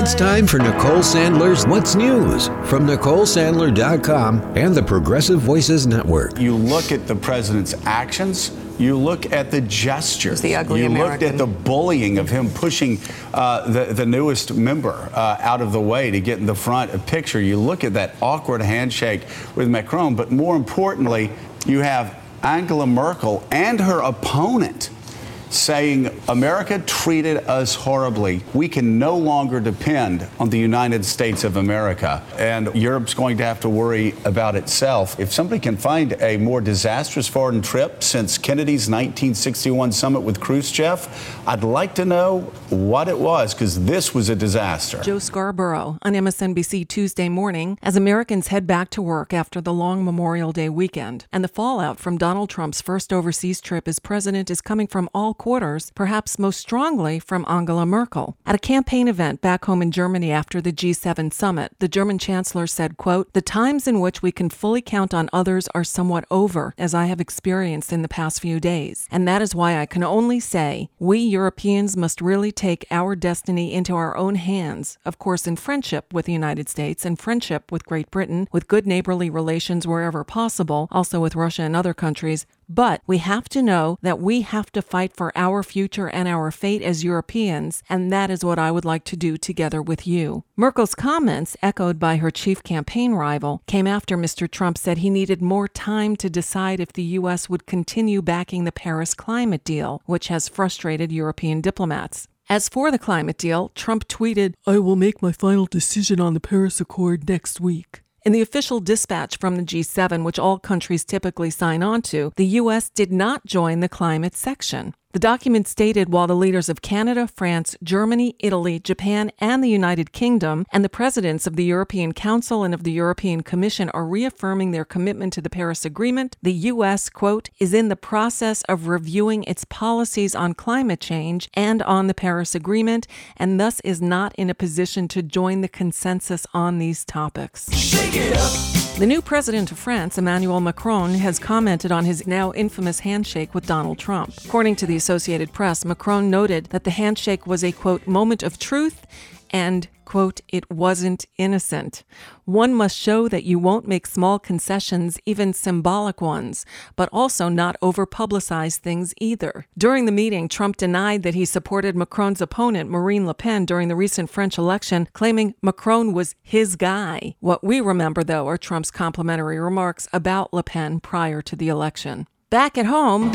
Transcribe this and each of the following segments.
It's time for Nicole Sandler's What's News from NicoleSandler.com and the Progressive Voices Network. You look at the president's actions. You look at the gestures. The ugly you American. Looked at the bullying of him pushing the newest member out of the way to get in the front picture. You look at that awkward handshake with Macron. But more importantly, you have Angela Merkel and her opponent saying America treated us horribly. We can no longer depend on the United States of America. And Europe's going to have to worry about itself. If somebody can find a more disastrous foreign trip since Kennedy's 1961 summit with Khrushchev, I'd like to know what it was, because this was a disaster. Joe Scarborough on MSNBC Tuesday morning as Americans head back to work after the long Memorial Day weekend. And the fallout from Donald Trump's first overseas trip as president is coming from all quarters, perhaps most strongly from Angela Merkel. At a campaign event back home in Germany after the G7 summit, the German chancellor said, quote, "The times in which we can fully count on others are somewhat over, as I have experienced in the past few days. And that is why I can only say we Europeans must really take our destiny into our own hands, of course in friendship with the United States and friendship with Great Britain, with good neighborly relations wherever possible, also with Russia and other countries. But we have to know that we have to fight for our future and our fate as Europeans, and that is what I would like to do together with you." Merkel's comments, echoed by her chief campaign rival, came after Mr. Trump said he needed more time to decide if the U.S. would continue backing the Paris climate deal, which has frustrated European diplomats. As for the climate deal, Trump tweeted, "I will make my final decision on the Paris Accord next week." In the official dispatch from the G7, which all countries typically sign on to, the U.S. did not join the climate section. The document stated while the leaders of Canada, France, Germany, Italy, Japan, and the United Kingdom, and the presidents of the European Council and of the European Commission are reaffirming their commitment to the Paris Agreement, the U.S., quote, "is in the process of reviewing its policies on climate change and on the Paris Agreement, and thus is not in a position to join the consensus on these topics." Shake it up. The new president of France, Emmanuel Macron, has commented on his now infamous handshake with Donald Trump. According to the Associated Press, Macron noted that the handshake was a, quote, "moment of truth," and, quote, "it wasn't innocent. One must show that you won't make small concessions, even symbolic ones, but also not over-publicize things either." During the meeting, Trump denied that he supported Macron's opponent, Marine Le Pen, during the recent French election, claiming Macron was his guy. What we remember, though, are Trump's complimentary remarks about Le Pen prior to the election. Back at home,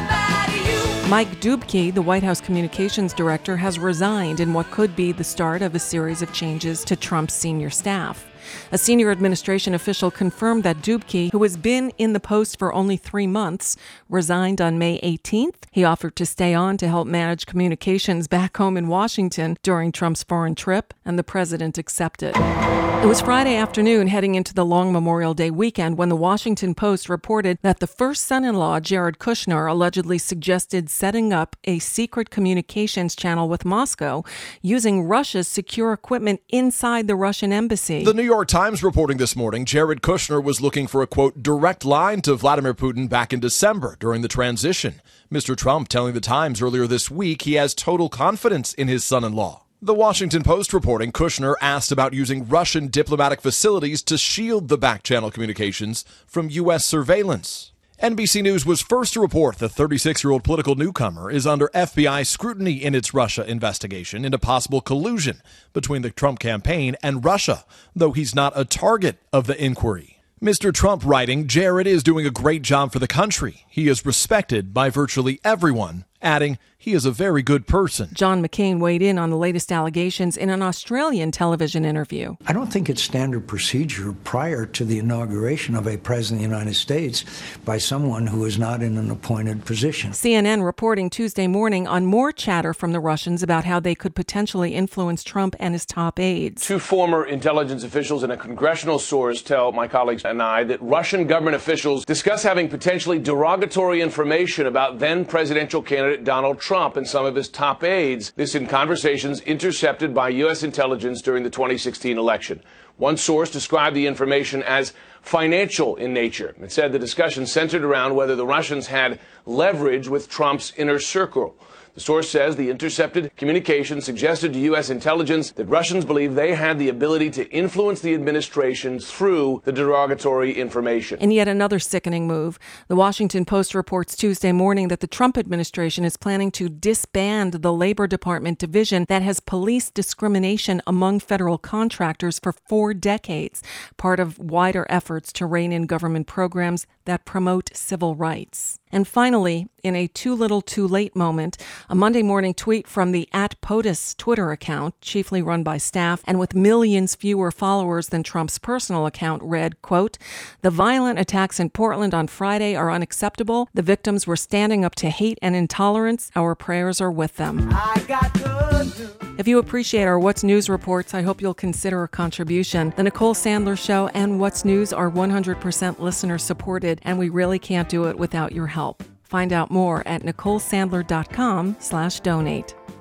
Mike Dubke, the White House communications director, has resigned in what could be the start of a series of changes to Trump's senior staff. A senior administration official confirmed that Dubke, who has been in the post for only 3 months, resigned on May 18th. He offered to stay on to help manage communications back home in Washington during Trump's foreign trip, and the president accepted. It was Friday afternoon, heading into the long Memorial Day weekend, when the Washington Post reported that the first son-in-law, Jared Kushner, allegedly suggested setting up a secret communications channel with Moscow using Russia's secure equipment inside the Russian embassy. The New York Times reporting this morning, Jared Kushner was looking for a, quote, direct line to Vladimir Putin back in December during the transition. Mr. Trump telling the Times earlier this week he has total confidence in his son-in-law. The Washington Post reporting Kushner asked about using Russian diplomatic facilities to shield the back-channel communications from U.S. surveillance. NBC News was first to report the 36-year-old political newcomer is under FBI scrutiny in its Russia investigation into possible collusion between the Trump campaign and Russia, though he's not a target of the inquiry. Mr. Trump writing, Jared is doing a great job for the country. He is respected by virtually everyone, adding, he is a very good person. John McCain weighed in on the latest allegations in an Australian television interview. I don't think it's standard procedure prior to the inauguration of a president of the United States by someone who is not in an appointed position. CNN reporting Tuesday morning on more chatter from the Russians about how they could potentially influence Trump and his top aides. 2 former intelligence officials and a congressional source tell my colleagues and I that Russian government officials discuss having potentially derogatory information about then presidential candidate Donald Trump and some of his top aides. This in conversations intercepted by U.S. intelligence during the 2016 election. One source described the information as financial in nature. It said the discussion centered around whether the Russians had leverage with Trump's inner circle. The source says the intercepted communication suggested to U.S. intelligence that Russians believe they had the ability to influence the administration through the derogatory information. In yet another sickening move, the Washington Post reports Tuesday morning that the Trump administration is planning to disband the Labor Department division that has policed discrimination among federal contractors for 4 decades, part of wider efforts to rein in government programs that promote civil rights. And finally, in a too little too late moment, a Monday morning tweet from the @POTUS Twitter account, chiefly run by staff and with millions fewer followers than Trump's personal account, read, quote, "The violent attacks in Portland on Friday are unacceptable. The victims were standing up to hate and intolerance. Our prayers are with them." If you appreciate our What's News reports, I hope you'll consider a contribution. The Nicole Sandler Show and What's News are 100% listener supported, and we really can't do it without your help. Find out more at NicoleSandler.com/donate.